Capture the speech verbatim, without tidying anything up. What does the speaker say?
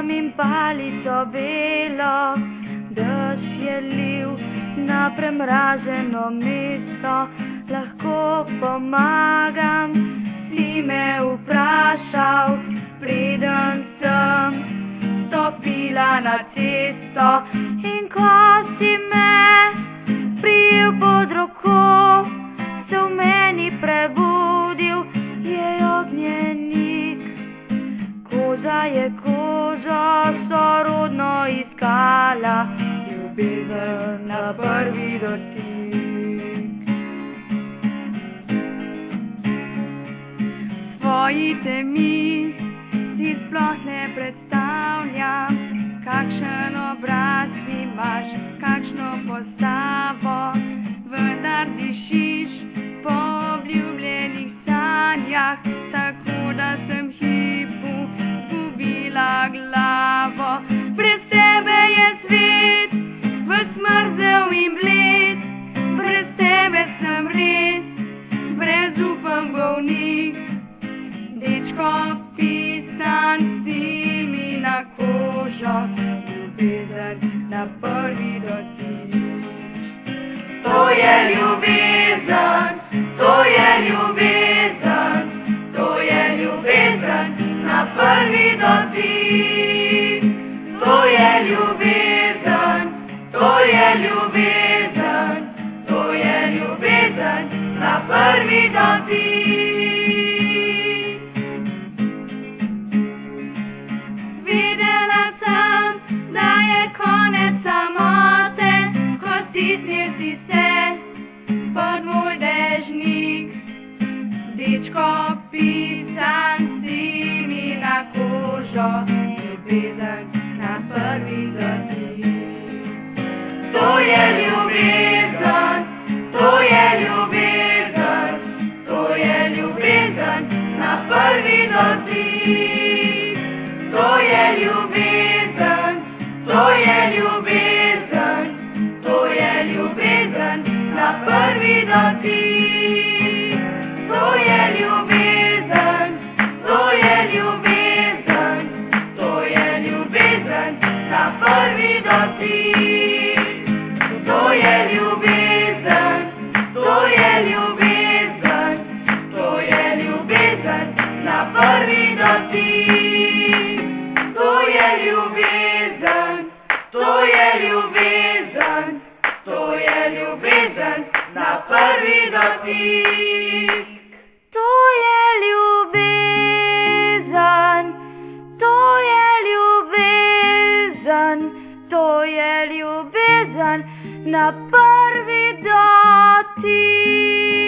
Imam in palico belo, dež je lil na premraženo mesto. Lahko pomagam, si me vprašal, preden sem stopila na cesto. In ko si me prijel pod roko, se v meni prebudil, je ognjenik. Koža je kožo sorodno iskala, ljubezen na prvi dotik. Svoji temi si sploh ne predstavljam, kakšen obraz imaš, kakšno postavo, vendar dišiš po obljubljenih sanjah, tako da sem hipu zgubila glavo. Brez tebe je svet ves mrzel in bled, brez tebe sem res brezupen bolnik. Dečko pisan si mi na kožo, ljubezen na prvi dotik. To je ljubezen, to je ljubezen, to je ljubezen na prvi dotik. To je ljubezen, to je ljubezen, to je ljubezen na prvi dotik. Videla sem, da je konec samote, ko stisnil si se pod moj dežnik. Dečko pisan si mi na kožo, ljubezen na prvi dotik. To je ljubezen, to je ljubezen, to je ljubezen na prvi dotik. To je ljubezen, to je ljubezen, to je ljubezen na prvi dotik. To je ljubezen, to je ljubezen, to je ljubezen na prvi dotik. To je ljubezen, to je ljubezen, to je ljubezen na prvi dotik. To je ljubezen, to je ljubezen, to je ljubezen na prvi dotik. To je ljubezen, to je ljubezen, to je ljubezen na prvi dotik.